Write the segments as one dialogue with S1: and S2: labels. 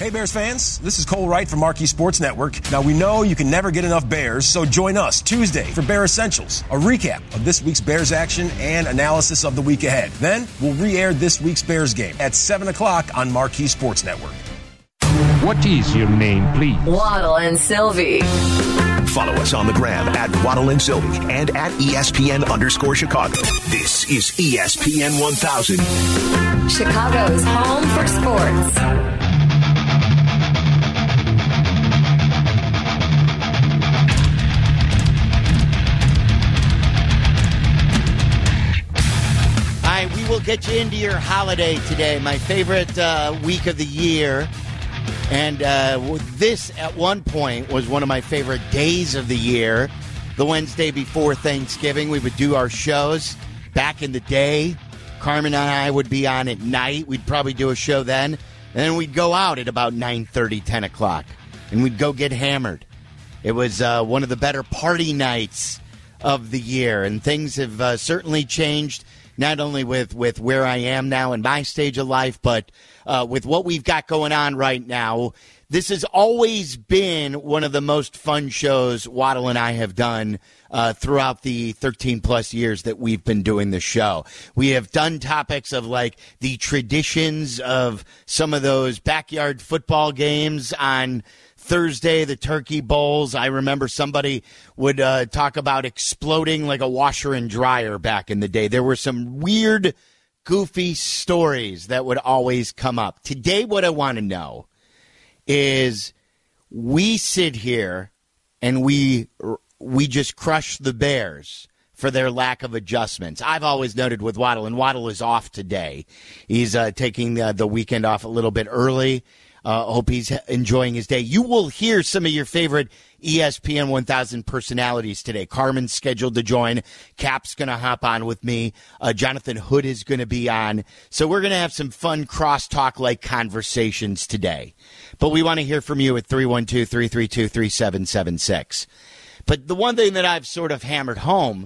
S1: Hey Bears fans, this is Cole Wright from Marquee Sports Network. Now we know you can never get enough Bears, so join us Tuesday for Bear Essentials, a recap of this week's Bears action and analysis of the week ahead. Then we'll re-air this week's Bears game at 7 o'clock on Marquee Sports Network.
S2: What is your name, please?
S3: Waddle and Sylvie.
S4: Follow us on the gram at Waddle and Sylvie and at ESPN_Chicago. This is ESPN 1000.
S3: Chicago's home for sports.
S5: We will get you into your holiday today, my favorite week of the year. And this, at one point, was one of my favorite days of the year. The Wednesday before Thanksgiving, we would do our shows. Back in the day, Carmen and I would be on at night. We'd probably do a show then. And then we'd go out at about 9:30, 10 o'clock. And we'd go get hammered. It was one of the better party nights of the year. And things have certainly changed. Not only with where I am now in my stage of life, but with what we've got going on right now. This has always been one of the most fun shows Waddle and I have done throughout the 13-plus years that we've been doing the show. We have done topics of, like, the traditions of some of those backyard football games on Thursday, the turkey bowls. I remember somebody would talk about exploding like a washer and dryer back in the day. There were some weird, goofy stories that would always come up. Today, what I want to know is we sit here and we just crush the Bears for their lack of adjustments. I've always noted with Waddle, and Waddle is off today. He's taking the weekend off a little bit early. Hope he's enjoying his day. You will hear some of your favorite ESPN 1000 personalities today. Carmen's scheduled to join. Cap's going to hop on with me. Jonathan Hood is going to be on. So we're going to have some fun crosstalk-like conversations today. But we want to hear from you at 312-332-3776. But the one thing that I've sort of hammered home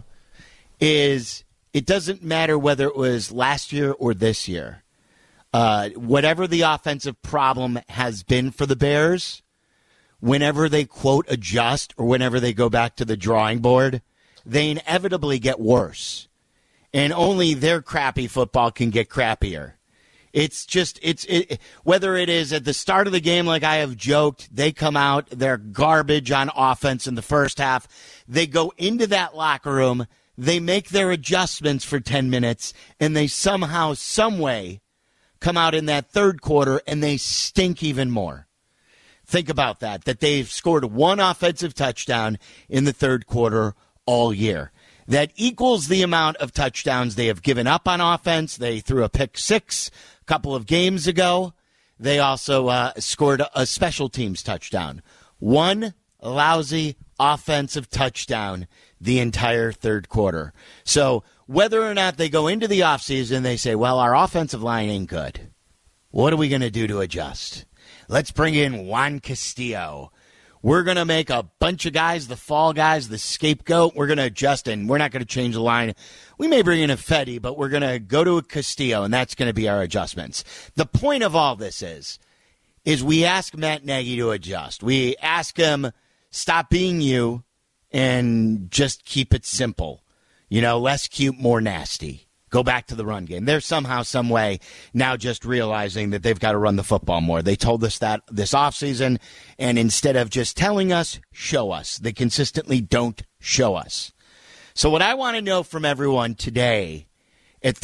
S5: is it doesn't matter whether it was last year or this year. Whatever the offensive problem has been for the Bears, whenever they, quote, adjust or whenever they go back to the drawing board, they inevitably get worse. And only their crappy football can get crappier. It's just, whether it is at the start of the game, like I have joked, they come out, they're garbage on offense in the first half. They go into that locker room, they make their adjustments for 10 minutes, and they somehow, some way, come out in that third quarter and they stink even more. Think about that they've scored one offensive touchdown in the third quarter all year. That equals the amount of touchdowns they have given up on offense. They threw a pick six a couple of games ago. They also scored a special teams touchdown. One lousy offensive touchdown the entire third quarter. So whether or not they go into the offseason, they say, well, our offensive line ain't good. What are we going to do to adjust? Let's bring in Juan Castillo. We're going to make a bunch of guys, the fall guys, the scapegoat. We're going to adjust, and we're not going to change the line. We may bring in a Fetty, but we're going to go to a Castillo, and that's going to be our adjustments. The point of all this is we ask Matt Nagy to adjust. We ask him, stop being you and just keep it simple. You know, less cute, more nasty. Go back to the run game. They're somehow, some way now just realizing that they've got to run the football more. They told us that this offseason, and instead of just telling us, show us. They consistently don't show us. So what I want to know from everyone today at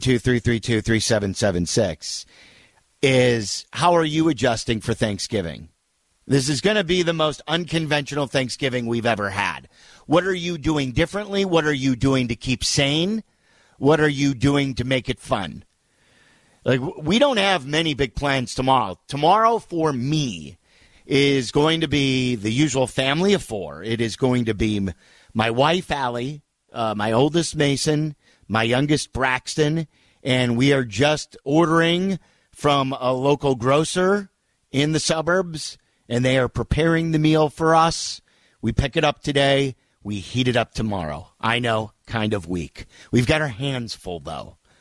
S5: 312-332-3776 is, how are you adjusting for Thanksgiving? This is going to be the most unconventional Thanksgiving we've ever had. What are you doing differently? What are you doing to keep sane? What are you doing to make it fun? Like, we don't have many big plans tomorrow. Tomorrow for me is going to be the usual family of four. It is going to be my wife, Allie, my oldest, Mason, my youngest, Braxton, and we are just ordering from a local grocer in the suburbs, and they are preparing the meal for us. We pick it up today. We heat it up tomorrow. I know, kind of weak. We've got our hands full, though.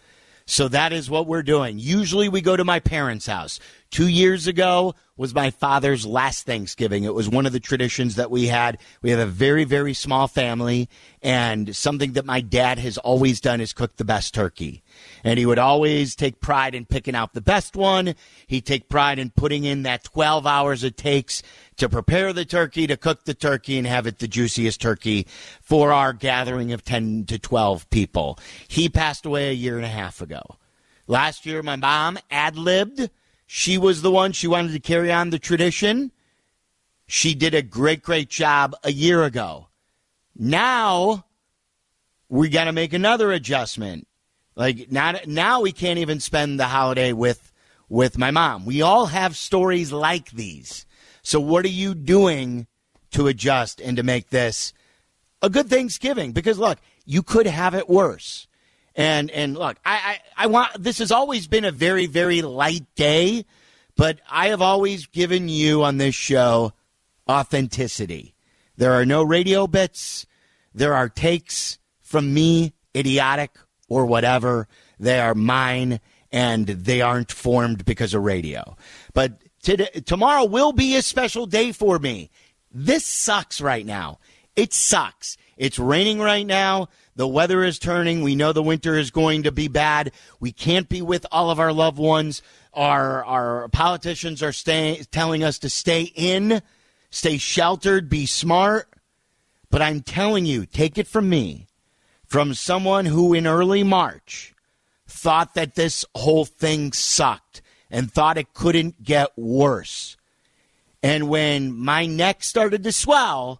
S5: So that is what we're doing. Usually we go to my parents' house. 2 years ago was my father's last Thanksgiving. It was one of the traditions that we had. We have a very, very small family, and something that my dad has always done is cook the best turkey. And he would always take pride in picking out the best one. He'd take pride in putting in that 12 hours it takes to prepare the turkey, to cook the turkey, and have it the juiciest turkey for our gathering of 10 to 12 people. He passed away a year and a half ago. Last year, my mom ad-libbed. She was the one. She wanted to carry on the tradition. She did a great, great job a year ago. Now, we got to make another adjustment. Like, now we can't even spend the holiday with my mom. We all have stories like these. So what are you doing to adjust and to make this a good Thanksgiving? Because, look, you could have it worse. And look, I want, this has always been a very, very light day, but I have always given you on this show authenticity. There are no radio bits. There are takes from me, idiotic or whatever. They are mine, and they aren't formed because of radio. But tomorrow will be a special day for me. This sucks right now. It sucks. It's raining right now. The weather is turning. We know the winter is going to be bad. We can't be with all of our loved ones. Our politicians are telling us to stay in, stay sheltered, be smart. But I'm telling you, take it from me, from someone who in early March thought that this whole thing sucked and thought it couldn't get worse. And when my neck started to swell,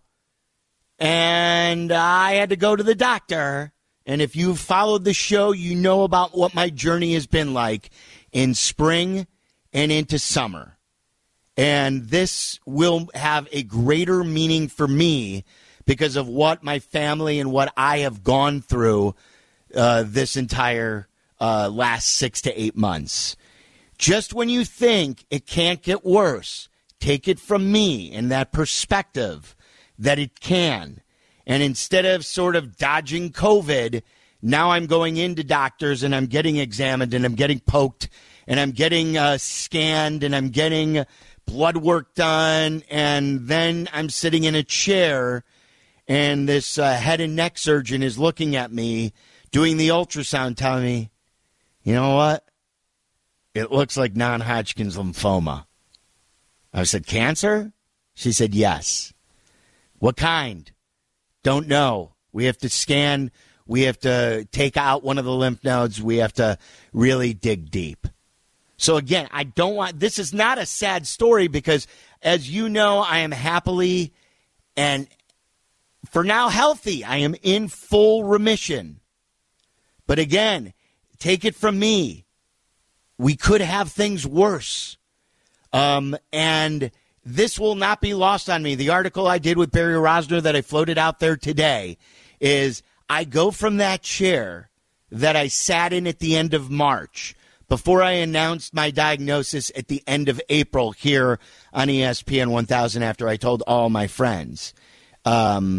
S5: and I had to go to the doctor. And if you've followed the show, you know about what my journey has been like in spring and into summer. And this will have a greater meaning for me because of what my family and what I have gone through this entire last 6 to 8 months. Just when you think it can't get worse, take it from me in that perspective that it can. And instead of sort of dodging COVID, now I'm going into doctors and I'm getting examined and I'm getting poked and I'm getting scanned and I'm getting blood work done. And then I'm sitting in a chair and this head and neck surgeon is looking at me, doing the ultrasound, telling me, you know what? It looks like non-Hodgkin's lymphoma. I said, cancer? She said, yes. What kind? Don't know. We have to scan. We have to take out one of the lymph nodes. We have to really dig deep. So again, I don't want, this is not a sad story because as you know, I am happily and for now healthy. I am in full remission. But again, take it from me. We could have things worse. And this will not be lost on me. The article I did with Barry Rosner that I floated out there today is I go from that chair that I sat in at the end of March before I announced my diagnosis at the end of April here on ESPN 1000 after I told all my friends. I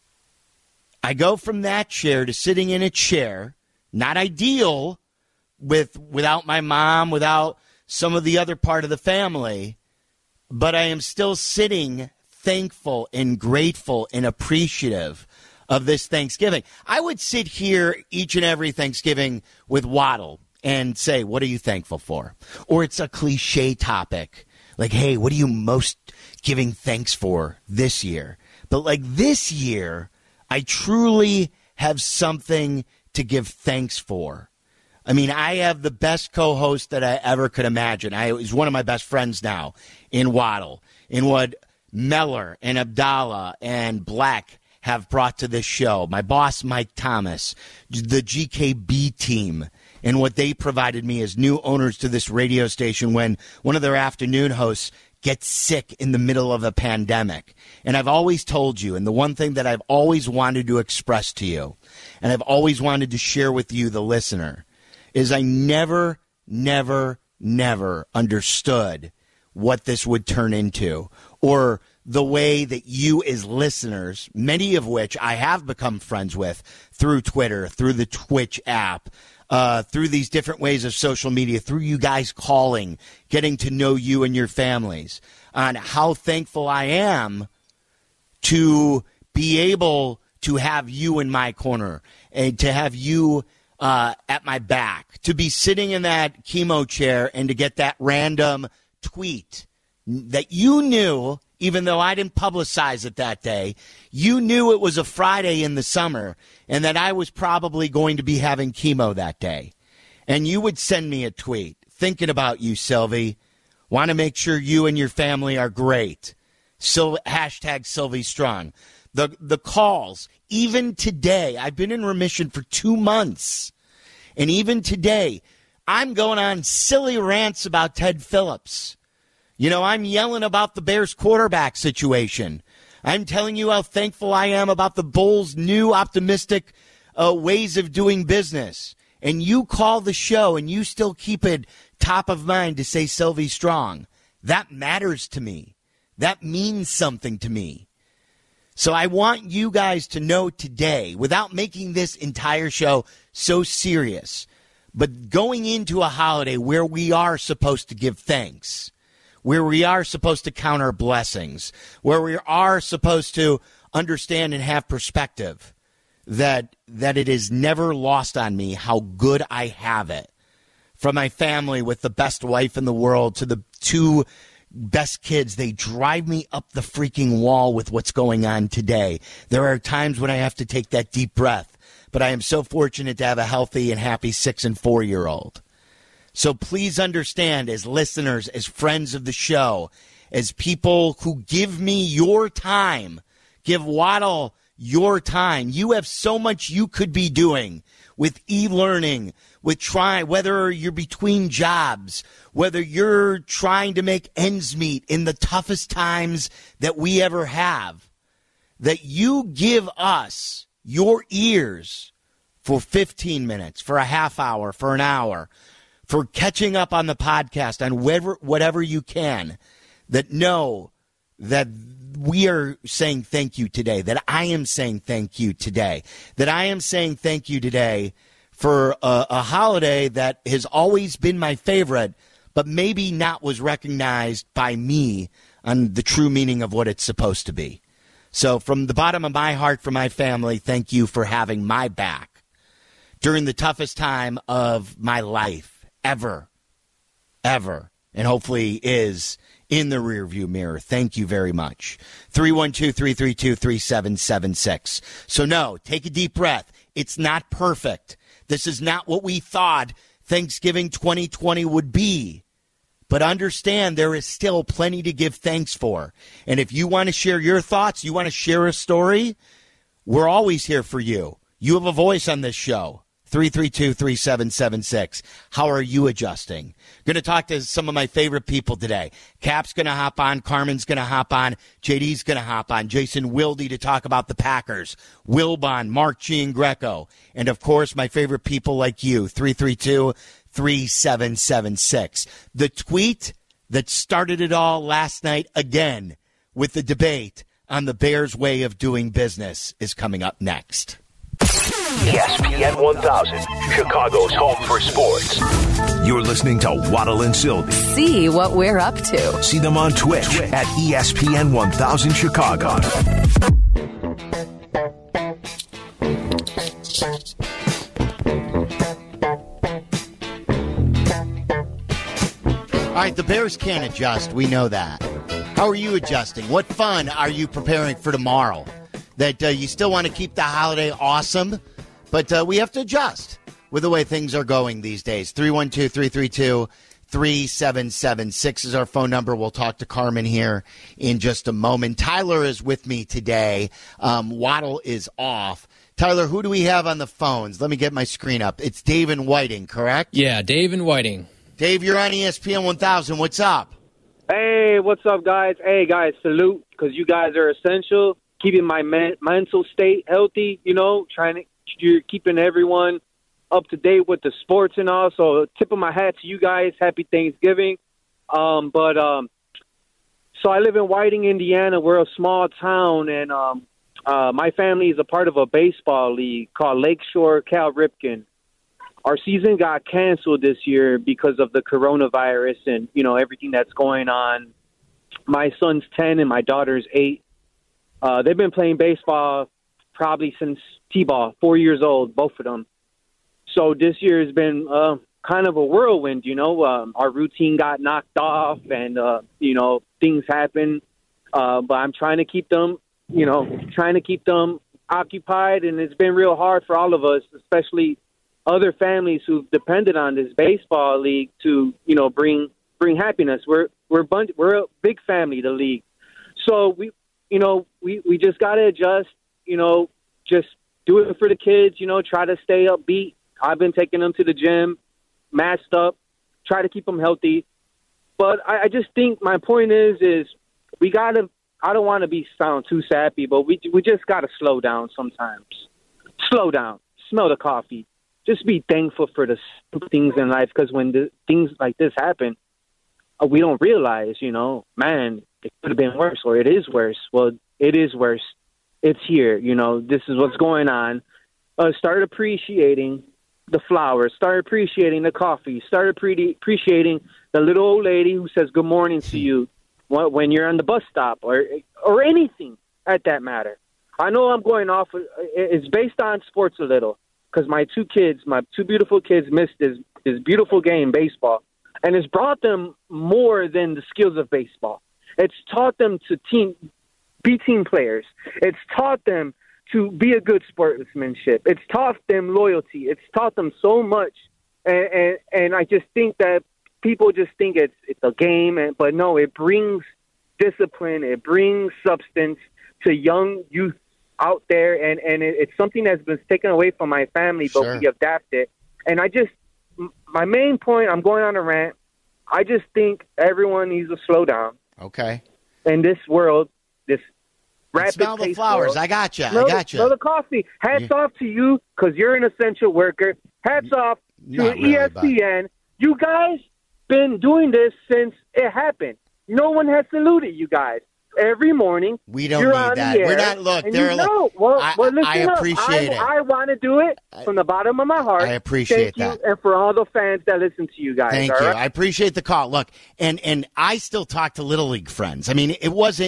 S5: go from that chair to sitting in a chair, not ideal without my mom, without some of the other part of the family, but I am still sitting thankful and grateful and appreciative of this Thanksgiving. I would sit here each and every Thanksgiving with Waddle and say, what are you thankful for? Or it's a cliche topic like, hey, what are you most giving thanks for this year? But like this year, I truly have something to give thanks for. I mean, I have the best co-host that I ever could imagine. He's one of my best friends now in Waddle, in what Meller and Abdallah and Black have brought to this show. My boss, Mike Thomas, the GKB team, and what they provided me as new owners to this radio station when one of their afternoon hosts gets sick in the middle of a pandemic. And I've always told you, and the one thing that I've always wanted to express to you, and I've always wanted to share with you, the listener, is I never understood what this would turn into, or the way that you as listeners, many of which I have become friends with through Twitter, through the Twitch app, through these different ways of social media, through you guys calling, getting to know you and your families, on how thankful I am to be able to have you in my corner and to have you at my back, to be sitting in that chemo chair and to get that random tweet that you knew, even though I didn't publicize it that day, you knew it was a Friday in the summer and that I was probably going to be having chemo that day. And you would send me a tweet thinking about you, Sylvie. Want to make sure you and your family are great. So hashtag Sylvie Strong. The calls, even today, I've been in remission for 2 months. And even today, I'm going on silly rants about Ted Phillips. You know, I'm yelling about the Bears quarterback situation. I'm telling you how thankful I am about the Bulls' new optimistic ways of doing business. And you call the show and you still keep it top of mind to say Sylvie Strong. That matters to me. That means something to me. So I want you guys to know today, without making this entire show so serious, but going into a holiday where we are supposed to give thanks, where we are supposed to count our blessings, where we are supposed to understand and have perspective, that it is never lost on me how good I have it. From my family with the best wife in the world to the 2 best kids, they drive me up the freaking wall with what's going on today. There are times when I have to take that deep breath, but I am so fortunate to have a healthy and happy 6 and 4-year-old. So please understand, as listeners, as friends of the show, as people who give me your time, give Waddle your time. You have so much you could be doing with e-learning, with trying, whether you're between jobs, whether you're trying to make ends meet in the toughest times that we ever have, that you give us your ears for 15 minutes, for a half hour, for an hour, for catching up on the podcast, on whatever you can, that know that we are saying thank you today, that I am saying thank you today, that I am saying thank you today for a holiday that has always been my favorite, but maybe not was recognized by me on the true meaning of what it's supposed to be. So from the bottom of my heart, for my family, thank you for having my back during the toughest time of my life ever, and hopefully is in the rearview mirror. Thank you very much. 312-332-3776. So no, take a deep breath. It's not perfect. This is not what we thought Thanksgiving 2020 would be. But understand there is still plenty to give thanks for. And if you want to share your thoughts, you want to share a story, we're always here for you. You have a voice on this show. 332-3776. How are you adjusting? Going to talk to some of my favorite people today. Cap's going to hop on. Carmen's going to hop on. JD's going to hop on. Jason Wilde to talk about the Packers. Wilbon, Mark Giangreco. And, of course, my favorite people like you. 332-3776. The tweet that started it all last night again with the debate on the Bears' way of doing business is coming up next.
S4: ESPN 1000, Chicago's home for sports. You're listening to Waddle and Sylvie.
S3: See what we're up to.
S4: See them on Twitch at ESPN 1000 Chicago.
S5: All right, the Bears can't adjust. We know that. How are you adjusting? What fun are you preparing for tomorrow? That you still want to keep the holiday awesome, but we have to adjust with the way things are going these days. 312-332-3776 is our phone number. We'll talk to Carmen here in just a moment. Tyler is with me today. Waddle is off. Tyler, who do we have on the phones? Let me get my screen up. It's Dave and Whiting, correct?
S6: Yeah, Dave and Whiting.
S5: Dave, you're on ESPN 1000. What's up?
S7: Hey, what's up, guys? Hey, guys, salute, because you guys are essential. Keeping my mental state healthy, you know, you're keeping everyone up to date with the sports and all. So tip of my hat to you guys. Happy Thanksgiving. So I live in Whiting, Indiana. We're a small town, and my family is a part of a baseball league called Lakeshore Cal Ripken. our season got canceled this year because of the coronavirus and, everything that's going on. My son's 10 and my daughter's 8. They've been playing baseball probably since T-ball, 4 years old, both of them. So this year has been kind of a whirlwind, Our routine got knocked off and, things happen. But I'm trying to keep them, occupied, and it's been real hard for all of us, especially other families who've depended on this baseball league to, bring happiness. We're a big family, the league. So we just got to adjust, just do it for the kids, try to stay upbeat. I've been taking them to the gym, masked up, try to keep them healthy. But I just think my point is we got to, I don't want to sound too sappy, but we just got to slow down sometimes. Slow down. Smell the coffee. Just be thankful for the things in life, because when things like this happen, we don't realize, man, it could have been worse, or it is worse. Well, it is worse. It's here. This is what's going on. Start appreciating the flowers. Start appreciating the coffee. Start appreciating the little old lady who says good morning to you when you're on the bus stop, or anything at that matter. I know I'm going off. It's based on sports a little, because my two beautiful kids missed this beautiful game, baseball. And it's brought them more than the skills of baseball. It's taught them to be team players. It's taught them to be a good sportsmanship. It's taught them loyalty. It's taught them so much. And I just think that people just think it's a game, but no, it brings discipline. It brings substance to young youth out there. And it's something that's been taken away from my family, but
S5: Sure.
S7: we adapt it. And my main point, I'm going on a rant. I just think everyone needs to slow down.
S5: Okay.
S7: In this world, this rapid
S5: Smell the
S7: pace
S5: flowers.
S7: world.
S5: I got you.
S7: Smell the coffee. Hats off to you, because you're an essential worker. Hats off to
S5: Not really,
S7: ESPN. You guys been doing this since it happened. No one has saluted you guys. Every morning,
S5: We don't
S7: you're
S5: need
S7: on
S5: that.
S7: the air,
S5: We're not. Look,
S7: and
S5: there
S7: you
S5: are.
S7: know, well, listen
S5: I
S7: up.
S5: appreciate it.
S7: I want to do it from the bottom of my heart.
S5: I appreciate
S7: Thank
S5: that.
S7: you, and for all the fans that listen to you guys.
S5: Thank
S7: all
S5: you.
S7: right?
S5: I appreciate the call. Look, and I still talk to Little League friends. I mean, it was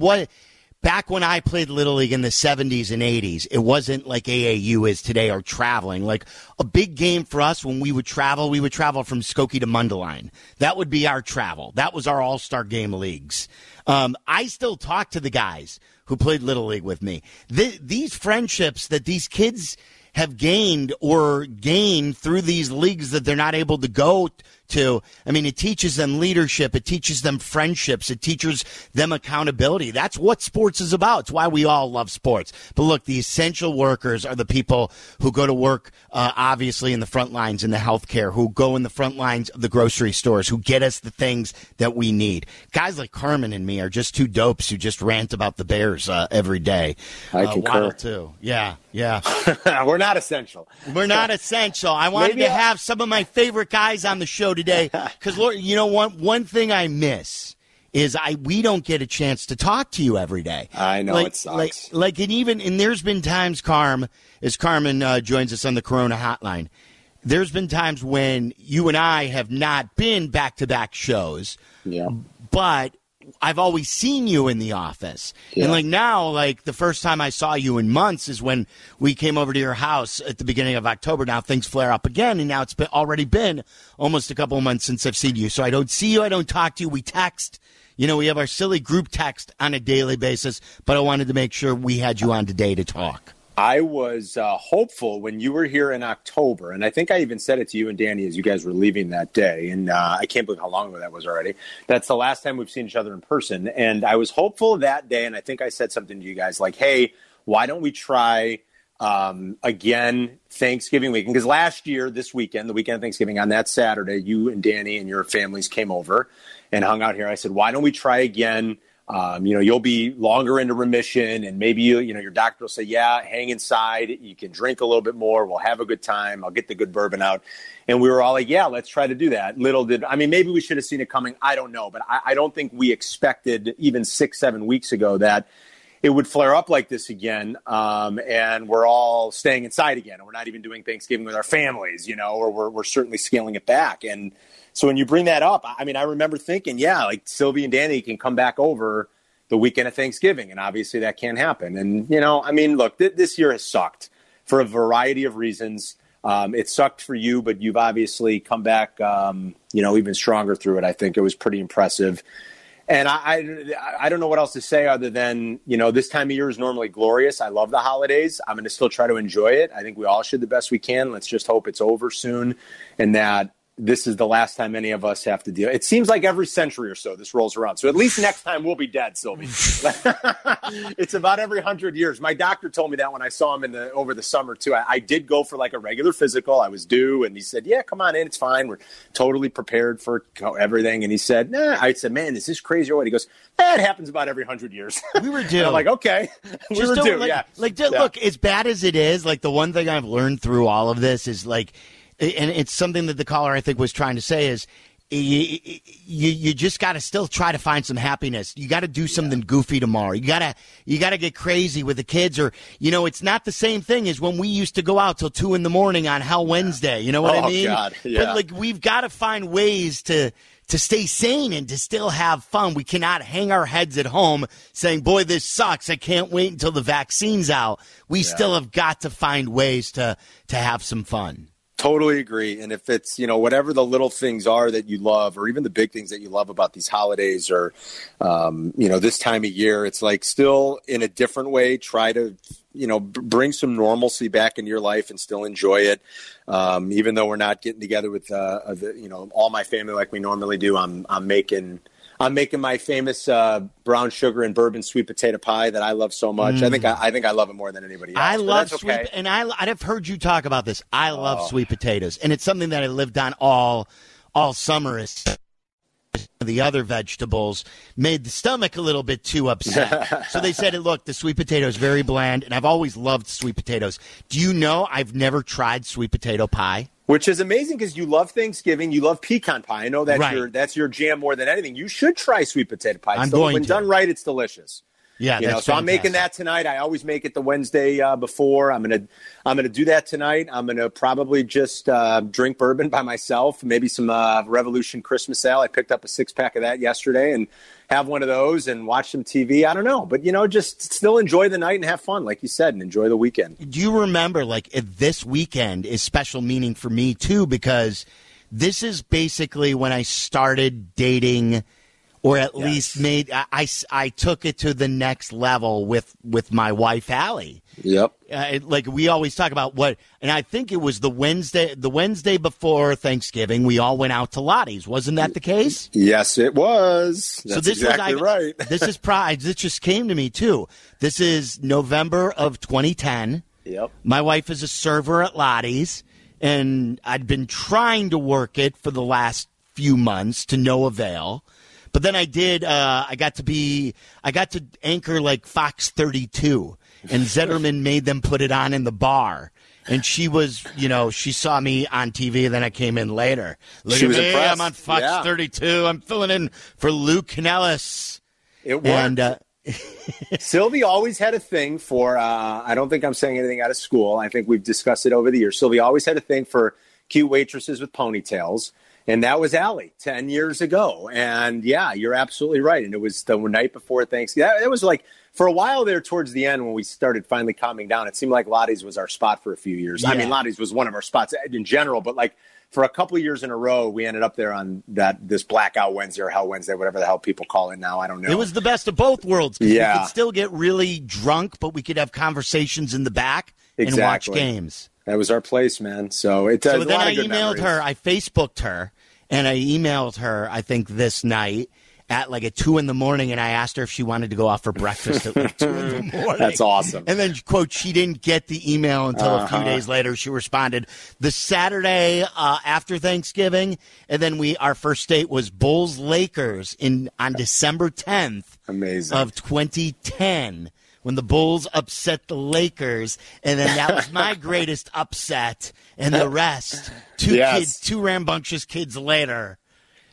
S5: back when I played Little League in the 70s and 80s. It wasn't like AAU is today, or traveling. Like a big game for us when we would travel from Skokie to Mundelein. That would be our travel. That was our all-star game leagues. I still talk to the guys who played Little League with me. These friendships that these kids have gained through these leagues that they're not able to go to. I mean, it teaches them leadership. It teaches them friendships. It teaches them accountability. That's what sports is about. It's why we all love sports. But look, the essential workers are the people who go to work, obviously, in the front lines in the healthcare, who go in the front lines of the grocery stores, who get us the things that we need. Guys like Carmen and me are just two dopes who just rant about the Bears every day.
S6: I concur.
S5: Waddle, too. Yeah.
S6: We're not essential.
S5: We're not essential. I wanted to have some of my favorite guys on the show today because, Lord, you know, one thing I miss is we don't get a chance to talk to you every day.
S6: I know, it sucks.
S5: And there's been times, Carmen joins us on the Corona Hotline. There's been times when you and I have not been back-to-back shows.
S6: Yeah.
S5: But I've always seen you in the office. Yeah. And now, the first time I saw you in months is when we came over to your house at the beginning of October. Now things flare up again, and now it's already been almost a couple of months since I've seen you. So I don't see you. I don't talk to you. We text. We have our silly group text on a daily basis, but I wanted to make sure we had you on today to talk.
S6: I was hopeful when you were here in October, and I think I even said it to you and Danny as you guys were leaving that day, and I can't believe how long ago that was already. That's the last time we've seen each other in person, and I was hopeful that day, and I think I said something to you guys like, hey, why don't we try again Thanksgiving weekend? Because last year, this weekend, the weekend of Thanksgiving, on that Saturday, you and Danny and your families came over and hung out here. I said, why don't we try again? You'll be longer into remission, and maybe your doctor will say, yeah, hang inside. You can drink a little bit more. We'll have a good time. I'll get the good bourbon out. And we were all like, yeah, let's try to do that. Maybe we should have seen it coming. I don't know. But I don't think we expected even 6-7 weeks ago that it would flare up like this again, and we're all staying inside again, and we're not even doing Thanksgiving with our families, or we're certainly scaling it back. And so when you bring that up, I mean, I remember thinking, like Sylvie and Danny can come back over the weekend of Thanksgiving, and obviously that can't happen. And, I mean, look, this year has sucked for a variety of reasons. It sucked for you, but you've obviously come back, even stronger through it. I think it was pretty impressive. And I don't know what else to say other than, this time of year is normally glorious. I love the holidays. I'm going to still try to enjoy it. I think we all should the best we can. Let's just hope it's over soon and that this is the last time any of us have to deal. It seems like every century or so this rolls around. So at least next time we'll be dead, Sylvie. It's about every 100 years. My doctor told me that when I saw him over the summer too. I did go for like a regular physical. I was due, and he said, "Yeah, come on in. It's fine. We're totally prepared for everything." And he said, "Nah." I said, "Man, is this crazy or what?" He goes, "It happens about every 100 years."
S5: We were due.
S6: I'm like, okay, we were due.
S5: Look, as bad as it is, like the one thing I've learned through all of this is like. And it's something that the caller, I think, was trying to say is you just got to still try to find some happiness. You got to do something goofy tomorrow. You got to get crazy with the kids, or it's not the same thing as when we used to go out till 2 a.m. on Hell Wednesday. You know what I mean?
S6: God. Yeah.
S5: But like we've got to find ways to stay sane and to still have fun. We cannot hang our heads at home saying, "Boy, this sucks. I can't wait until the vaccine's out." We still have got to find ways to have some fun.
S6: Totally agree. And if it's, whatever the little things are that you love, or even the big things that you love about these holidays or, this time of year, it's like still in a different way, try to, bring some normalcy back into your life and still enjoy it. Even though we're not getting together with, all my family like we normally do, I'm making my famous brown sugar and bourbon sweet potato pie that I love so much. I think I love it more than anybody else.
S5: I love sweet, and I've heard you talk about this. I love sweet potatoes, and it's something that I lived on all summer. The other vegetables made the stomach a little bit too upset. So they said, "Look, the sweet potato is very bland," and I've always loved sweet potatoes. Do you know I've never tried sweet potato pie?
S6: Which is amazing because you love Thanksgiving, you love pecan pie. I know that's your jam more than anything. You should try sweet potato pie. When done right, it's delicious.
S5: Yeah,
S6: so fantastic. I'm making that tonight. I always make it the Wednesday before. I'm gonna do that tonight. I'm gonna probably just drink bourbon by myself. Maybe some Revolution Christmas Ale. I picked up a 6-pack of that yesterday and have one of those and watch some TV. I don't know, but just still enjoy the night and have fun, like you said, and enjoy the weekend.
S5: Do you remember this weekend is special meaning for me too, because this is basically when I started dating. Or at least I took it to the next level with my wife, Allie.
S6: Yep.
S5: We always talk about and I think it was the Wednesday before Thanksgiving, we all went out to Lottie's. Wasn't that the case?
S6: Yes, it was. That's exactly right.
S5: This just came to me too. This is November of 2010.
S6: Yep.
S5: My wife is a server at Lottie's, and I'd been trying to work it for the last few months to no avail. But then I did. I got to anchor like Fox 32, and Zetterman made them put it on in the bar. And she was, she saw me on TV, and then I came in later. Look at me, I'm on Fox 32. I'm filling in for Luke Nellis.
S6: It worked. And, Sylvie always had a thing for. I don't think I'm saying anything out of school. I think we've discussed it over the years. Sylvie always had a thing for cute waitresses with ponytails. And that was Allie 10 years ago. And yeah, you're absolutely right. And it was the night before Thanksgiving. It was like for a while there towards the end when we started finally calming down, it seemed like Lottie's was our spot for a few years. Yeah. I mean, Lottie's was one of our spots in general, but like for a couple of years in a row, we ended up there on this Blackout Wednesday or Hell Wednesday, whatever the hell people call it now. I don't know.
S5: It was the best of both worlds. Yeah. We could still get really drunk, but we could have conversations in the back and watch games.
S6: That was our place, man. So it
S5: So then I emailed her. I Facebooked her. And I emailed her, I think, this night at like at 2 a.m, and I asked her if she wanted to go out for breakfast at like 2 a.m.
S6: That's awesome.
S5: And then, quote, she didn't get the email until a few days later. She responded the Saturday after Thanksgiving, and then our first date was Bulls-Lakers on December 10th of 2010. When the Bulls upset the Lakers, and then that was my greatest upset, and the rest, two rambunctious kids later,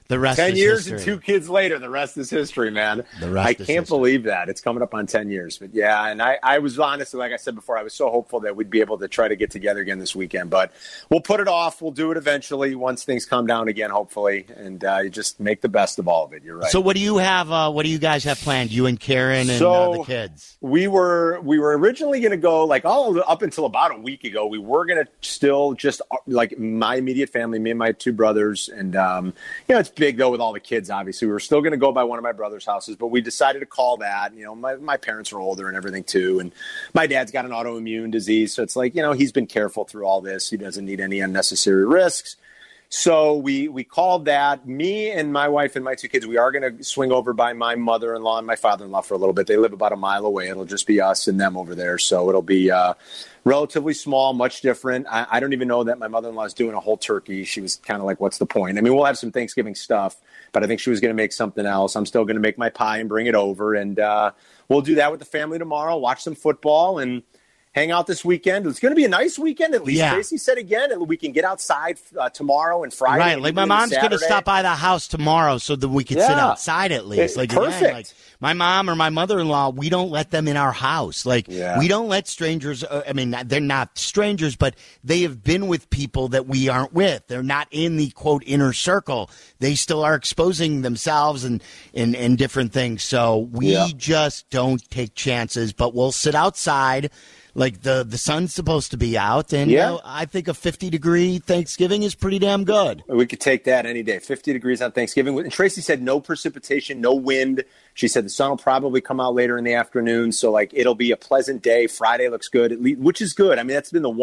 S5: The rest
S6: 10
S5: is
S6: years
S5: history.
S6: and 2 kids later, the rest is history, man.
S5: The rest
S6: I
S5: is
S6: can't
S5: history.
S6: believe that. It's coming up on 10 years. But, yeah, and I was honestly, like I said before, I was so hopeful that we'd be able to try to get together again this weekend. But we'll put it off. We'll do it eventually once things calm down again, hopefully. And you just make the best of all of it. You're right.
S5: So what do you have? What do you guys have planned? You and Karen and the kids?
S6: We were originally going to go, like, all up until about a week ago, we were going to still just, like, my immediate family, me and my 2 brothers. And, it's big, though, with all the kids, obviously. We were still going to go by one of my brother's houses, but we decided to call that. My parents are older and everything, too. And my dad's got an autoimmune disease. So it's like, he's been careful through all this. He doesn't need any unnecessary risks. So we called that. Me and my wife and my 2 kids, we are going to swing over by my mother-in-law and my father-in-law for a little bit. They live about a mile away. It'll just be us and them over there. So it'll be relatively small, much different. I don't even know that my mother-in-law is doing a whole turkey. She was kind of like, what's the point? I mean, we'll have some Thanksgiving stuff, but I think she was going to make something else. I'm still going to make my pie and bring it over. And we'll do that with the family tomorrow, watch some football, and hang out this weekend. It's going to be a nice weekend, at least.
S5: Yeah.
S6: Tracy said again, we can get outside tomorrow and Friday.
S5: Right, like my mom's going to stop by the house tomorrow so that we could sit outside at least. Like,
S6: perfect.
S5: again, like my mom or my mother-in-law, we don't let them in our house. Like, we don't let strangers, they're not strangers, but they have been with people that we aren't with. They're not in the, quote, inner circle. They still are exposing themselves and different things. So we just don't take chances, but we'll sit outside. Like, the sun's supposed to be out, and I think a 50-degree Thanksgiving is pretty damn good.
S6: We could take that any day. 50 degrees on Thanksgiving. And Tracy said no precipitation, no wind. She said the sun will probably come out later in the afternoon, so, like, it'll be a pleasant day. Friday looks good, at least, which is good. I mean, that's been the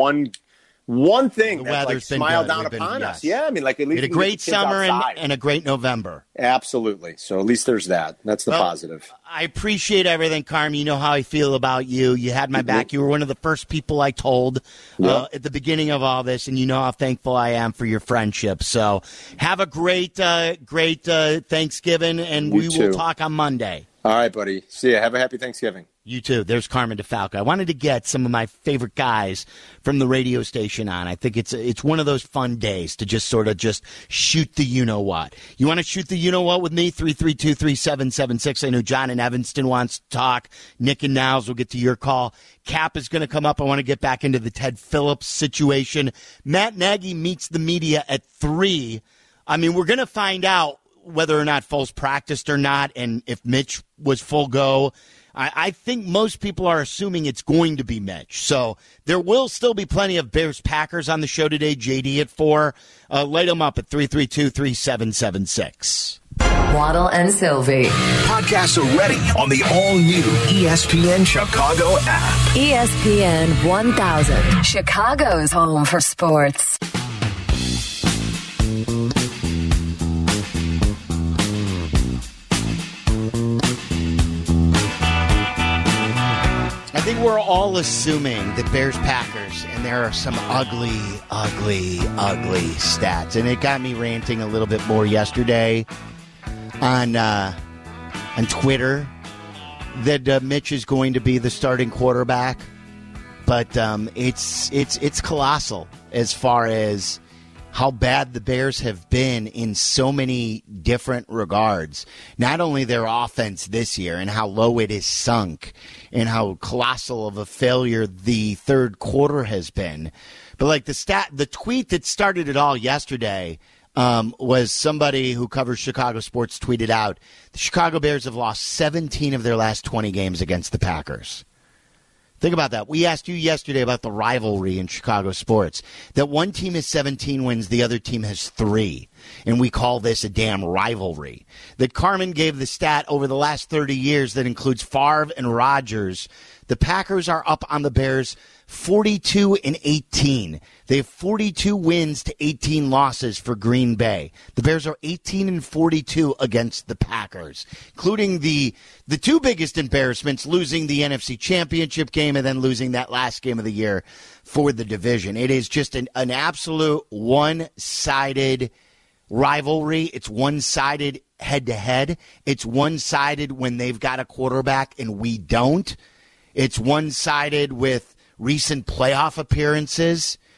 S6: one thing that's, like, smiled down upon us. Yeah, I mean, like, at least
S5: we had a great summer and a great November.
S6: Absolutely. So at least there's that. That's the positive.
S5: I appreciate everything, Carm. You know how I feel about you. You had my back. You were one of the first people I told at the beginning of all this, and you know how thankful I am for your friendship. So have a great Thanksgiving, and we will talk on Monday.
S6: All right, buddy. See ya. Have a happy Thanksgiving.
S5: You too. There's Carmen DeFalco. I wanted to get some of my favorite guys from the radio station on. I think it's one of those fun days to just sort of just shoot the you-know-what. You want to shoot the you-know-what with me? 332-3776. I know John in Evanston wants to talk. Nick and Niles will get to your call. Cap is going to come up. I want to get back into the Ted Phillips situation. Matt Nagy meets the media at 3. I mean, we're going to find out whether or not Foles practiced or not, and if Mitch was full go. I think most people are assuming it's going to be Mitch. So there will still be plenty of Bears-Packers on the show today. JD at 4. Light them up at 332-3776.
S3: Waddle and Sylvie.
S4: Podcasts are ready on the all-new ESPN Chicago app.
S3: ESPN 1000. Chicago's home for sports.
S5: I think we're all assuming that Bears-Packers, and there are some ugly stats. And it got me ranting a little bit more yesterday on Twitter that Mitch is going to be the starting quarterback. But it's colossal as far as how bad the Bears have been in so many different regards. Not only their offense this year and how low it is sunk and how colossal of a failure the third quarter has been, but like the tweet that started it all yesterday was somebody who covers Chicago sports tweeted out, the Chicago Bears have lost 17 of their last 20 games against the Packers. Think about that. We asked you yesterday about the rivalry in Chicago sports, that one team has 17 wins, the other team has 3, and we call this a damn rivalry. That Carmen gave the stat over the last 30 years that includes Favre and Rodgers. The Packers are up on the Bears 42-18. They have 42 wins to 18 losses for Green Bay. The Bears are 18-42 against the Packers, including the two biggest embarrassments, losing the NFC Championship game and then losing that last game of the year for the division. It is just an absolute one-sided rivalry. It's one-sided head-to-head. It's one-sided when they've got a quarterback and we don't. It's one-sided with recent playoff appearances.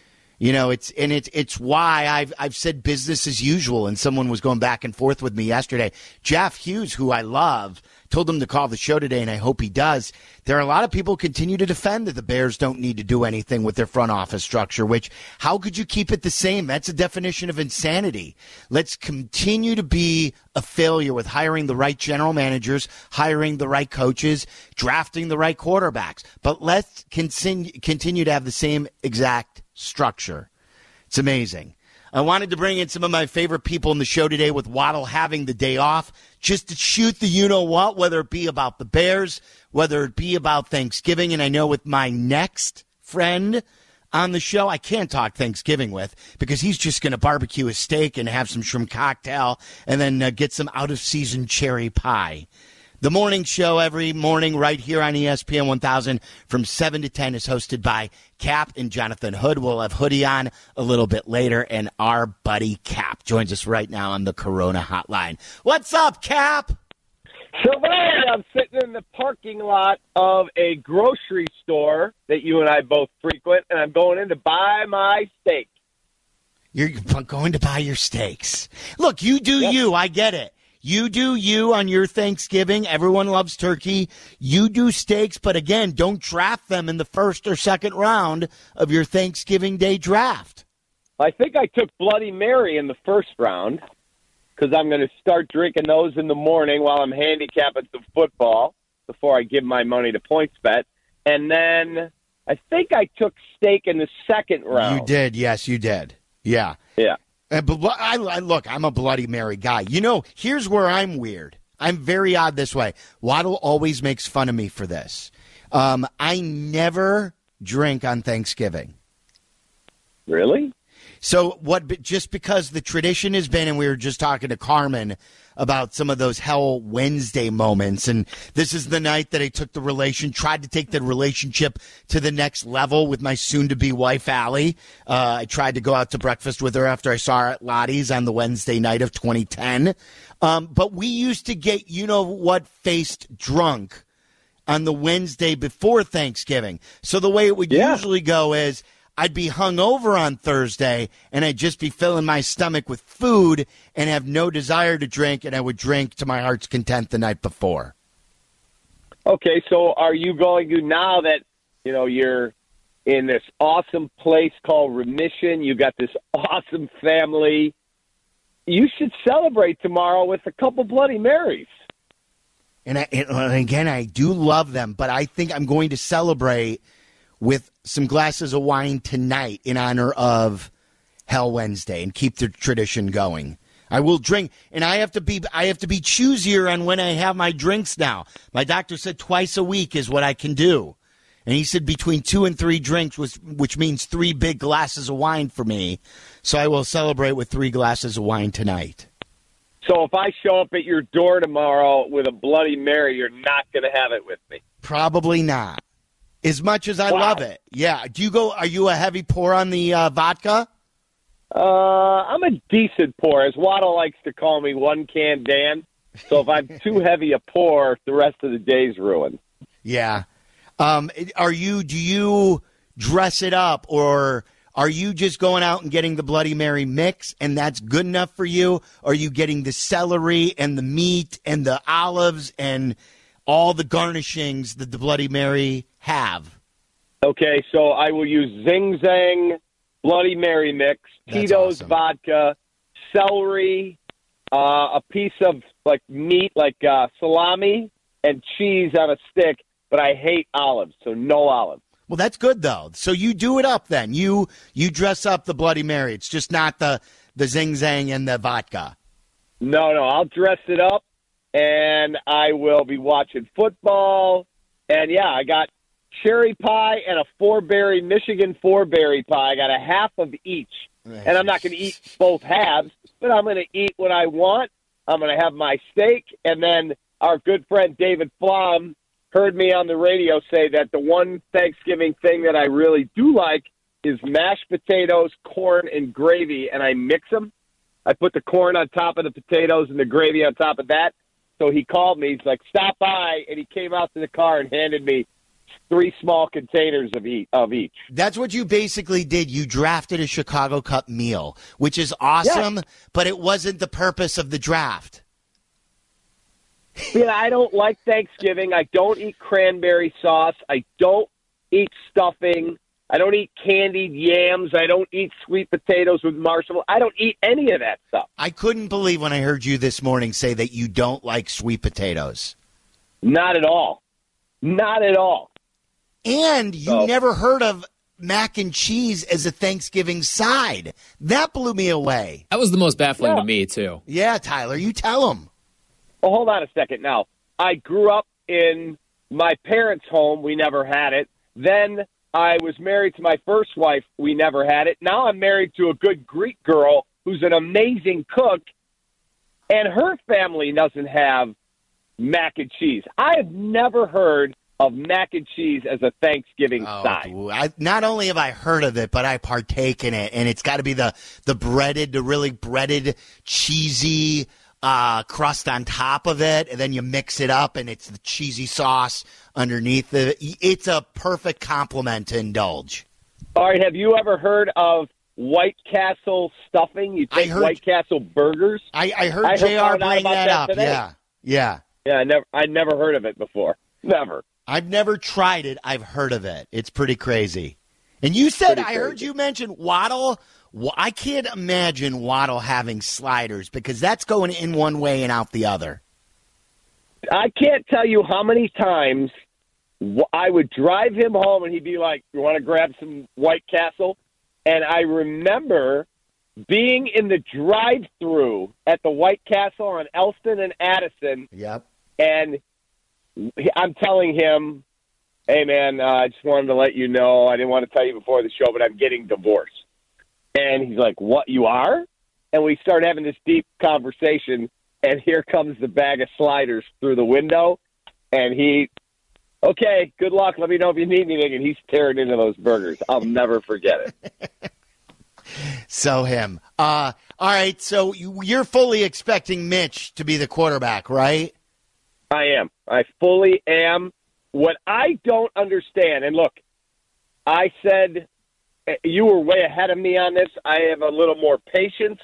S5: It's why I've said business as usual. And someone was going back and forth with me yesterday. Jeff Hughes, who I love, told him to call the show today, and I hope he does. There are a lot of people who continue to defend that the Bears don't need to do anything with their front office structure, which how could you keep it the same? That's a definition of insanity. Let's continue to be a failure with hiring the right general managers, hiring the right coaches, drafting the right quarterbacks. But let's continue to have the same exact structure. It's amazing. I wanted to bring in some of my favorite people in the show today with Waddle having the day off just to shoot the you-know-what, whether it be about the Bears, whether it be about Thanksgiving. And I know with my next friend on the show, I can't talk Thanksgiving with because he's just going to barbecue a steak and have some shrimp cocktail and then get some out-of-season cherry pie. The morning show every morning right here on ESPN 1000 from 7 to 10 is hosted by Cap and Jonathan Hood. We'll have Hoodie on a little bit later, and our buddy Cap joins us right now on the Corona Hotline. What's up, Cap?
S8: Sylvain, I'm sitting in the parking lot of a grocery store that you and I both frequent, and I'm going in to buy my steak.
S5: You're going to buy your steaks. Look, you do you. I get it. You do you on your Thanksgiving. Everyone loves turkey. You do steaks, but again, don't draft them in the first or second round of your Thanksgiving Day draft.
S8: I think I took Bloody Mary in the first round because I'm going to start drinking those in the morning while I'm handicapping some football before I give my money to PointsBet. And then I think I took steak in the second round.
S5: You did. Yes, you did. Yeah.
S8: Yeah.
S5: But look, I'm a Bloody Mary guy. Here's where I'm weird. I'm very odd this way. Waddle always makes fun of me for this. I never drink on Thanksgiving.
S8: Really?
S5: So just because the tradition has been, and we were just talking to Carmen about some of those Hell Wednesday moments, and this is the night that I tried to take the relationship to the next level with my soon-to-be wife, Allie. I tried to go out to breakfast with her after I saw her at Lottie's on the Wednesday night of 2010. But we used to get, faced drunk on the Wednesday before Thanksgiving. So the way it would usually go is I'd be hungover on Thursday, and I'd just be filling my stomach with food and have no desire to drink, and I would drink to my heart's content the night before.
S8: Okay, so are you going to, now that, you're in this awesome place called Remission, you got this awesome family, you should celebrate tomorrow with a couple Bloody Marys.
S5: And again, I do love them, but I think I'm going to celebrate with some glasses of wine tonight in honor of Hell Wednesday and keep the tradition going. I will drink, and I have to be choosier on when I have my drinks now. My doctor said twice a week is what I can do. And he said between 2 and 3 drinks, which means 3 big glasses of wine for me. So I will celebrate with 3 glasses of wine tonight.
S8: So if I show up at your door tomorrow with a Bloody Mary, you're not going to have it with me?
S5: Probably not. As much as I love it. Yeah. Are you a heavy pour on the vodka?
S8: I'm a decent pour. As Waddle likes to call me, one can Dan. So if I'm too heavy a pour, the rest of the day's ruined.
S5: Yeah. Do you dress it up, or are you just going out and getting the Bloody Mary mix and that's good enough for you? Or are you getting the celery and the meat and the olives and all the garnishings that the Bloody Mary have?
S8: Okay, so I will use Zing Zang Bloody Mary mix,
S5: That's
S8: Tito's
S5: awesome.
S8: vodka, celery, a piece of meat like salami, and cheese on a stick, but I hate olives, so no olives.
S5: Well, that's good, though. So you do it up then. You dress up the Bloody Mary. It's just not the Zing Zang and the vodka.
S8: No, I'll dress it up, and I will be watching football. And, yeah, I got cherry pie and a Michigan 4-berry pie. I got a half of each. And I'm not going to eat both halves, but I'm going to eat what I want. I'm going to have my steak. And then our good friend David Flom heard me on the radio say that the one Thanksgiving thing that I really do like is mashed potatoes, corn, and gravy, and I mix them. I put the corn on top of the potatoes and the gravy on top of that. So he called me. He's like, stop by. And he came out to the car and handed me 3 small containers of each.
S5: That's what you basically did. You drafted a Chicago Cup meal, which is awesome, but it wasn't the purpose of the draft.
S8: Yeah, I don't like Thanksgiving. I don't eat cranberry sauce. I don't eat stuffing. I don't eat candied yams. I don't eat sweet potatoes with marshmallow. I don't eat any of that stuff.
S5: I couldn't believe when I heard you this morning say that you don't like sweet potatoes.
S8: Not at all. Not at all.
S5: And you never heard of mac and cheese as a Thanksgiving side. That blew me away.
S9: That was the most baffling to me, too.
S5: Yeah, Tyler, you tell them.
S8: Well, hold on a second now. I grew up in my parents' home. We never had it. Then I was married to my first wife. We never had it. Now I'm married to a good Greek girl who's an amazing cook, and her family doesn't have mac and cheese. I have never heard of mac and cheese as a Thanksgiving side.
S5: Not only have I heard of it, but I partake in it, and it's got to be the really breaded, cheesy crust on top of it, and then you mix it up, and it's the cheesy sauce underneath it. It's a perfect complement to indulge.
S8: All right, have you ever heard of White Castle stuffing? You take White Castle burgers?
S5: I heard JR bring that up.
S8: Today.
S5: Yeah.
S8: I never heard of it before. Never.
S5: I've never tried it. I've heard of it. It's pretty crazy. And you said, I heard you mention Waddle. I can't imagine Waddle having sliders because that's going in one way and out the other.
S8: I can't tell you how many times I would drive him home and he'd be like, "You want to grab some White Castle?" And I remember being in the drive-thru at the White Castle on Elston and Addison.
S5: Yep.
S8: And I'm telling him, "Hey, man, I just wanted to let you know, I didn't want to tell you before the show, but I'm getting divorced." And he's like, "What, you are?" And we start having this deep conversation, and here comes the bag of sliders through the window. And okay, good luck. Let me know if you need anything. And he's tearing into those burgers. I'll never forget it.
S5: So him. All right, so you're fully expecting Mitch to be the quarterback, right?
S8: I am. I fully am. What I don't understand, and look, I said you were way ahead of me on this. I have a little more patience.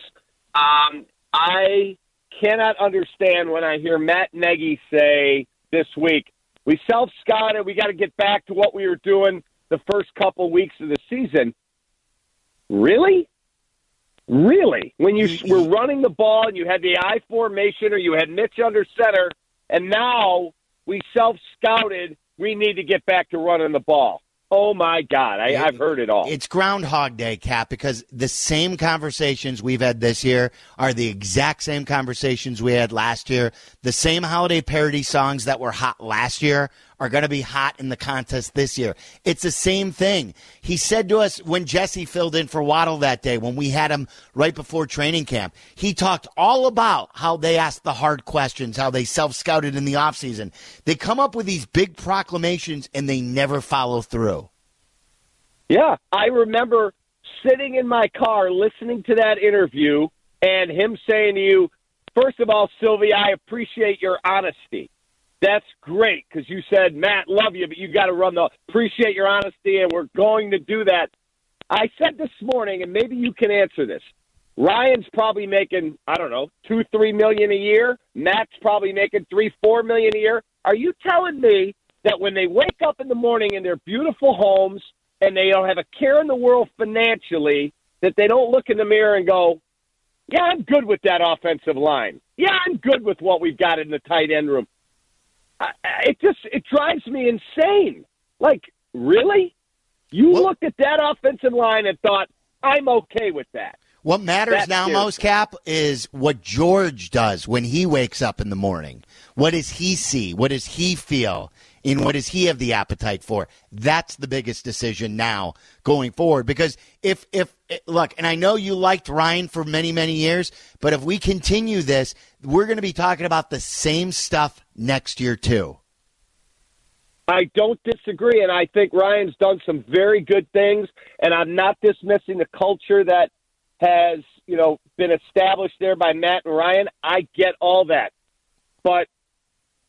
S8: I cannot understand when I hear Matt Nagy say this week, we self-scouted, we got to get back to what we were doing the first couple weeks of the season. Really? Really? When you were running the ball and you had the I formation or you had Mitch under center, and now we self-scouted, we need to get back to running the ball. Oh, my God. I've heard it all.
S5: It's Groundhog Day, Cap, because the same conversations we've had this year are the exact same conversations we had last year. The same holiday parody songs that were hot last year are going to be hot in the contest this year. It's the same thing. He said to us when Jesse filled in for Waddle that day, when we had him right before training camp, he talked all about how they asked the hard questions, how they self-scouted in the offseason. They come up with these big proclamations, and they never follow through.
S8: Yeah, I remember sitting in my car listening to that interview and him saying to you, first of all, Sylvie, I appreciate your honesty. That's great because you said, Matt, love you, but you got to appreciate your honesty, and we're going to do that. I said this morning, and maybe you can answer this. Ryan's probably making, I don't know, $2-3 million a year. Matt's probably making $3-4 million a year. Are you telling me that when they wake up in the morning in their beautiful homes and they don't have a care in the world financially, that they don't look in the mirror and go, yeah, I'm good with that offensive line. Yeah, I'm good with what we've got in the tight end room. It drives me insane. Like, really? You looked at that offensive line and thought, I'm okay with that.
S5: What matters now most, Cap, is what George does when he wakes up in the morning. What does he see? What does he feel? And what does he have the appetite for? That's the biggest decision now going forward. Because if look, and I know you liked Ryan for many, many years, but if we continue this, we're going to be talking about the same stuff next year too.
S8: I don't disagree, and I think Ryan's done some very good things, and I'm not dismissing the culture that has, been established there by Matt and Ryan. I get all that. But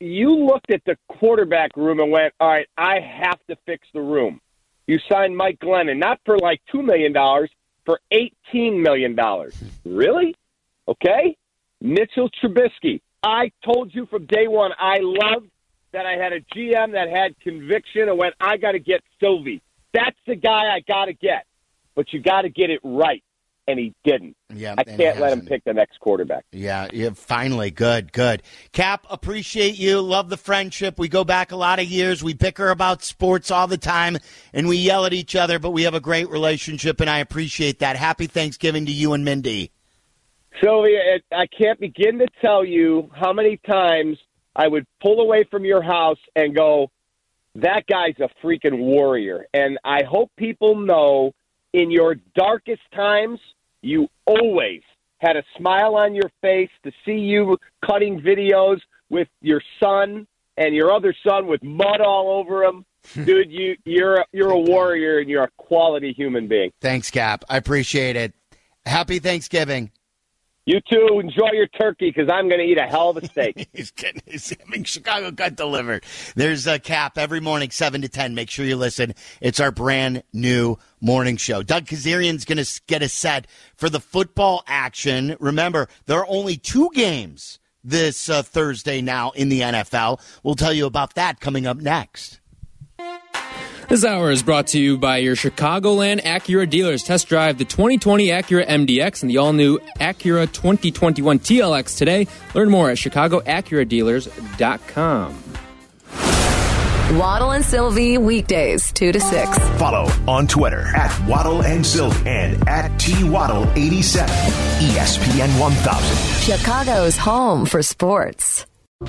S8: you looked at the quarterback room and went, all right, I have to fix the room. You signed Mike Glennon, not for like $2 million, for $18 million. Really? Okay. Mitchell Trubisky. I told you from day one, I loved that I had a GM that had conviction and went, I got to get Sylvie. That's the guy I got to get. But you got to get it right. And he didn't.
S5: Yeah,
S8: I can't let him pick the next quarterback.
S5: Yeah, finally. Good. Cap, appreciate you. Love the friendship. We go back a lot of years. We bicker about sports all the time, and we yell at each other, but we have a great relationship, and I appreciate that. Happy Thanksgiving to you and Mindy.
S8: Sylvia, I can't begin to tell you how many times I would pull away from your house and go, that guy's a freaking warrior. And I hope people know in your darkest times, you always had a smile on your face to see you cutting videos with your son and your other son with mud all over him. Dude, you're a warrior and you're a quality human being.
S5: Thanks, Cap. I appreciate it. Happy Thanksgiving.
S8: You too. Enjoy your turkey because I'm going to eat a hell of a steak.
S5: He's having Chicago cut delivered. There's a Cap every morning, 7 to 10. Make sure you listen. It's our brand new morning show. Doug Kazarian's going to get us set for the football action. Remember, there are only 2 games this Thursday now in the NFL. We'll tell you about that coming up next.
S9: This hour is brought to you by your Chicagoland Acura dealers. Test drive the 2020 Acura MDX and the all-new Acura 2021 TLX today. Learn more at ChicagoAcuraDealers.com.
S3: Waddle and Sylvie, weekdays, 2 to 6.
S4: Follow on Twitter at Waddle and Sylvie and at TWaddle87. ESPN 1000.
S3: Chicago's home for sports.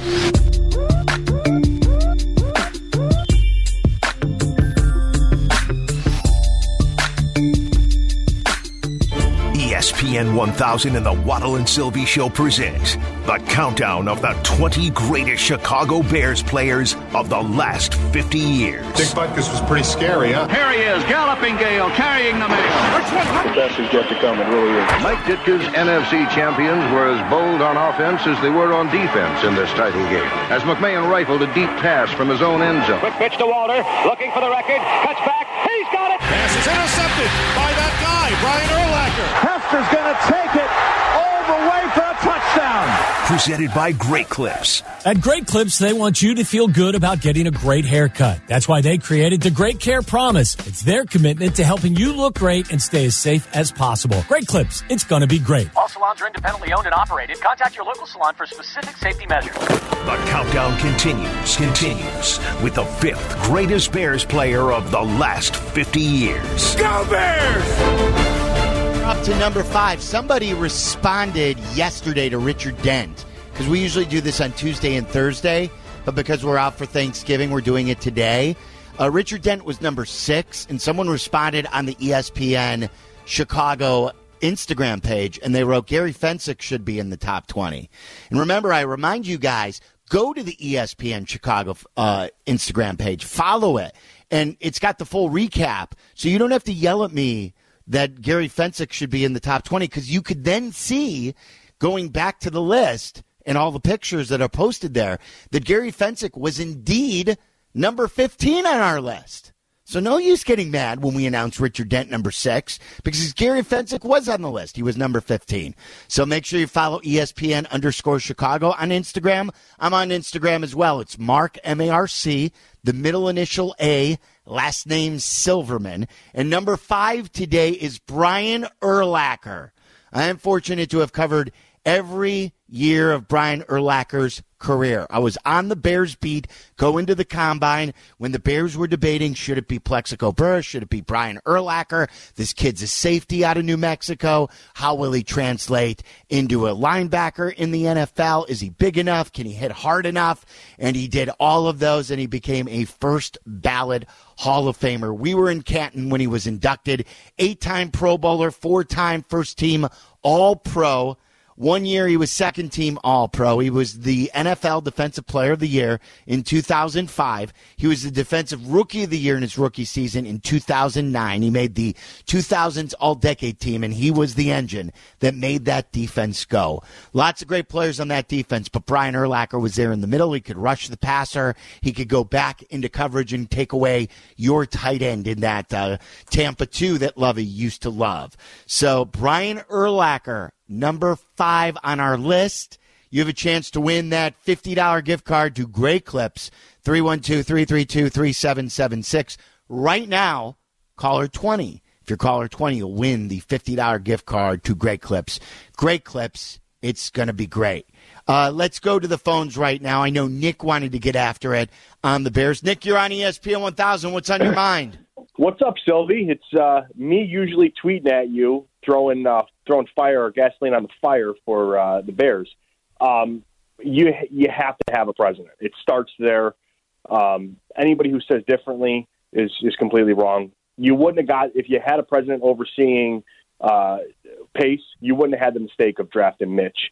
S4: ESPN 1000 and the Waddle and Sylvie Show present the countdown of the 20 greatest Chicago Bears players of the last 50 years.
S10: Dick Butkus was pretty scary, huh?
S11: Here he is, galloping Gale, carrying the mail.
S10: The best is yet to come, it really is.
S12: Mike Ditka's NFC champions were as bold on offense as they were on defense in this title game. As McMahon rifled a deep pass from his own end zone.
S11: Quick pitch to Walter, looking for the record, cuts back, he's got it!
S10: Pass is intercepted by that guy, Brian Urlacher.
S11: Hester's going to take it all the way for a touchdown.
S4: Presented by Great Clips.
S13: At Great Clips, they want you to feel good about getting a great haircut. That's why they created the Great Care Promise. It's their commitment to helping you look great and stay as safe as possible. Great Clips, it's going to be great.
S14: All salons are independently owned and operated. Contact your local salon for specific safety measures.
S4: The countdown continues with the 5th greatest Bears player of the last 50 years.
S10: Go Bears!
S5: Up to number 5. Somebody responded yesterday to Richard Dent, because we usually do this on Tuesday and Thursday, but because we're out for Thanksgiving, we're doing it today. Richard Dent was number 6, and someone responded on the ESPN Chicago Instagram page, and they wrote, Gary Fensick should be in the top 20. And remember, I remind you guys, go to the ESPN Chicago Instagram page, follow it, and it's got the full recap, so you don't have to yell at me that Gary Fensick should be in the top 20, because you could then see, going back to the list and all the pictures that are posted there, that Gary Fensick was indeed number 15 on our list. So no use getting mad when we announce Richard Dent number 6, because Gary Fensick was on the list. He was number 15. So make sure you follow ESPN_Chicago on Instagram. I'm on Instagram as well. It's Mark, M-A-R-C, the middle initial A, last name Silverman. And number 5 today is Brian Urlacher. I am fortunate to have covered every year of Brian Urlacher's career. I was on the Bears beat going to the combine when the Bears were debating, should it be Plexico Burress, should it be Brian Urlacher? This kid's a safety out of New Mexico. How will he translate into a linebacker in the NFL? Is he big enough? Can he hit hard enough? And he did all of those, and he became a first ballot Hall of Famer. We were in Canton when he was inducted. 8-time Pro Bowler, 4-time first team All-Pro. 1 year, he was second-team All-Pro. He was the NFL Defensive Player of the Year in 2005. He was the Defensive Rookie of the Year in his rookie season in 2009. He made the 2000s All-Decade team, and he was the engine that made that defense go. Lots of great players on that defense, but Brian Urlacher was there in the middle. He could rush the passer. He could go back into coverage and take away your tight end in that Tampa 2 that Lovey used to love. So Brian Urlacher, number 5 on our list. You have a chance to win that $50 gift card to Great Clips, 312-332-3776. Right now, caller 20. If you're caller 20, you'll win the $50 gift card to Great Clips. Great Clips, it's going to be great. Let's go to the phones right now. I know Nick wanted to get after it on the Bears. Nick, you're on ESPN 1000. What's on your mind?
S15: What's up, Sylvie? It's me usually tweeting at you, throwing fire or gasoline on the fire for the Bears. You have to have a president. It starts there. Anybody who says differently is completely wrong. You wouldn't have got, if you had a president overseeing Pace, you wouldn't have had the mistake of drafting Mitch.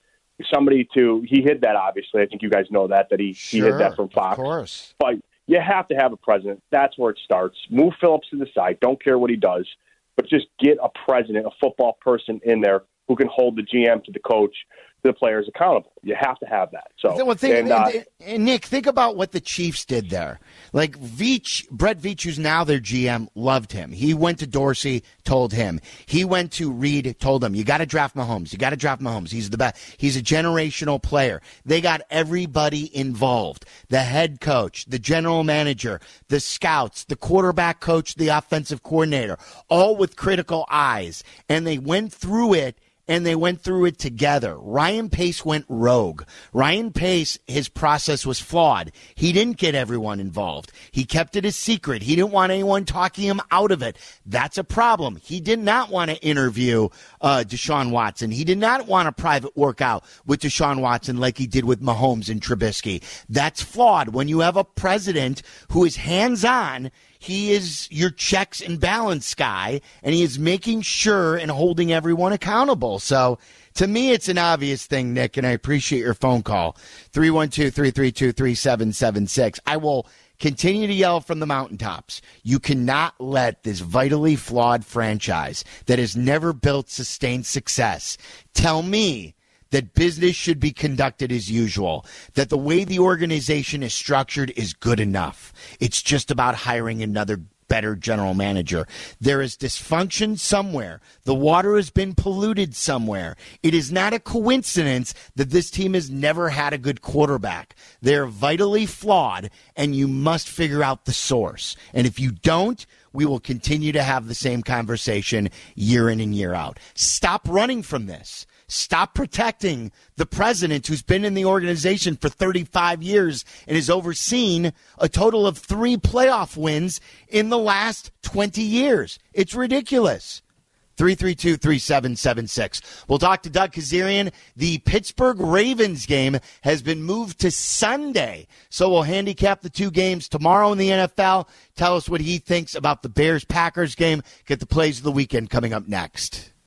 S15: He hid that, obviously. I think you guys know that he hid that from Fox.
S5: Of course.
S15: But you have to have a president. That's where it starts. Move Phillips to the side. Don't care what he does. But just get a president, a football person in there who can hold the GM to the coach, to the players accountable. You have to have that. So,
S5: and Nick, think about what the Chiefs did there. Like Brett Veach, who's now their GM, loved him. He went to Dorsey, told him. He went to Reed, told him, you got to draft Mahomes. You got to draft Mahomes. He's the best. He's a generational player. They got everybody involved. The head coach, the general manager, the scouts, the quarterback coach, the offensive coordinator, all with critical eyes. And they went through it. And they went through it together. Ryan Pace went rogue. Ryan Pace, his process was flawed. He didn't get everyone involved. He kept it a secret. He didn't want anyone talking him out of it. That's a problem. He did not want to interview Deshaun Watson. He did not want a private workout with Deshaun Watson like he did with Mahomes and Trubisky. That's flawed. When you have a president who is hands-on, he is your checks and balance guy, and he is making sure and holding everyone accountable. So, to me, it's an obvious thing, Nick, and I appreciate your phone call. 312-332-3776. I will continue to yell from the mountaintops. You cannot let this vitally flawed franchise that has never built sustained success tell me that business should be conducted as usual, that the way the organization is structured is good enough. It's just about hiring another better general manager. There is dysfunction somewhere. The water has been polluted somewhere. It is not a coincidence that this team has never had a good quarterback. They're vitally flawed, and you must figure out the source. And if you don't, we will continue to have the same conversation year in and year out. Stop running from this. Stop protecting the president who's been in the organization for 35 years and has overseen a total of 3 playoff wins in the last 20 years. It's ridiculous. 332-3776. We'll talk to Doug Kazarian. The Pittsburgh Ravens game has been moved to Sunday, so we'll handicap the 2 games tomorrow in the NFL. Tell us what he thinks about the Bears-Packers game. Get the plays of the weekend coming up next.